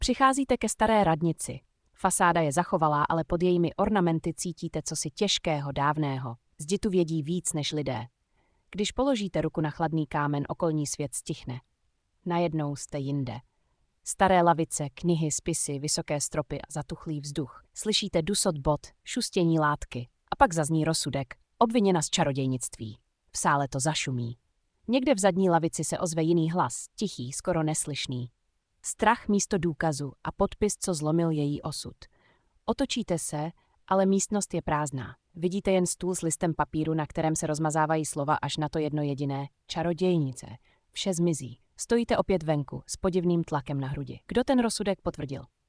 Přicházíte ke staré radnici. Fasáda je zachovalá, ale pod jejími ornamenty cítíte cosi těžkého, dávného. Zdi tu vědí víc než lidé. Když položíte ruku na chladný kámen, okolní svět stichne. Najednou jste jinde. Staré lavice, knihy, spisy, vysoké stropy a zatuchlý vzduch. Slyšíte dusot bot, šustění látky. A pak zazní rozsudek, obviněna z čarodějnictví. V sále to zašumí. Někde v zadní lavici se ozve jiný hlas, tichý, skoro neslyšný. Strach místo důkazu a podpis, co zlomil její osud. Otočíte se, ale místnost je prázdná. Vidíte jen stůl s listem papíru, na kterém se rozmazávají slova až na to jedno jediné. Čarodějnice. Vše zmizí. Stojíte opět venku, s podivným tlakem na hrudi. Kdo ten rozsudek potvrdil?